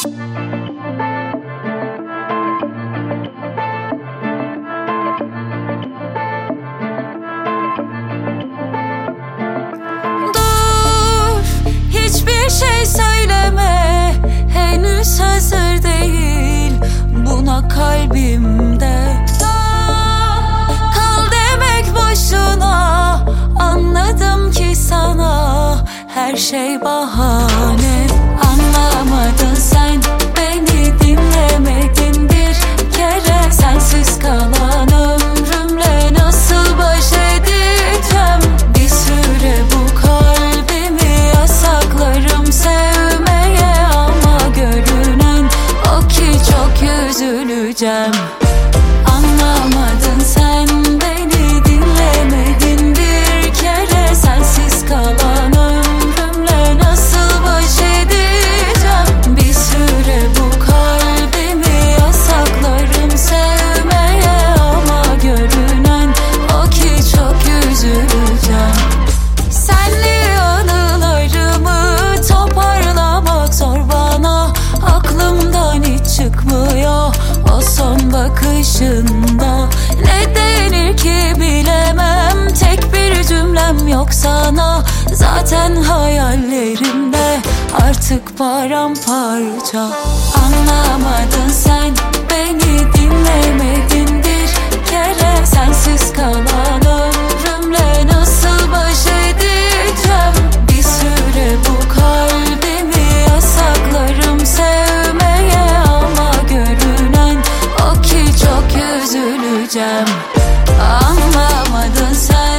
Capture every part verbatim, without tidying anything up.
Dur, hiçbir şey söyleme, henüz hazır değil buna kalbimde. Kal demek boşuna, anladım ki sana her şey bahane. Anlamadın sen, beni dinlemedin bir kere. Sensiz kalan ömrümle nasıl baş edeceğim? Bir süre bu kalbimi yasaklarım sevmeye, ama görünen o ki çok üzüleceğim. Anlamadın sen, beni dinlemedin bir kere. Sensiz kalan ömrümle nasıl baş edeceğim? Bir süre bu kalbimi yasaklarım sevmeye, ama görünen o ki çok üzüleceğim. Senli anılarımı toparlamak zor bana, aklımdan hiç çıkmıyor o son bakışında. Ne denir ki bilemem, tek bir cümlem yok sana. Zaten hayallerimde artık paramparça. Anlamadın sen, beni dinlemedin bir kere. Sensiz kalan ömrümle nasıl baş edeceğim? Bir süre bu kalbimi yasaklarım sevmeye, ama görünen o ki çok üzüleceğim. Anlamadın sen,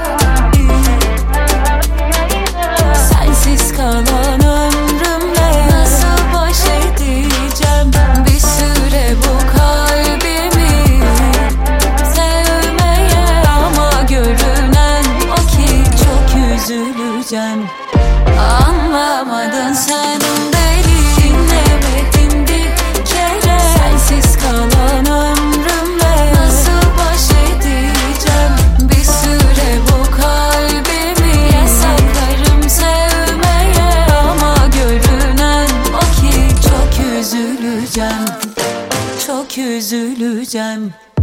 sensiz kalan ömrümle nasıl baş edeceğim? Bir süre bu kalbimi sevmeye, ama görünen o ki çok üzüleceğim. Anlamadın sen, beni dinlemedin bir kere. Sensiz kalan ömrümle nasıl baş edeceğim? Bir süre bu kalbimi yasaklarım sevmeye, ama görünen o ki çok üzüleceğim. Çok üzüleceğim.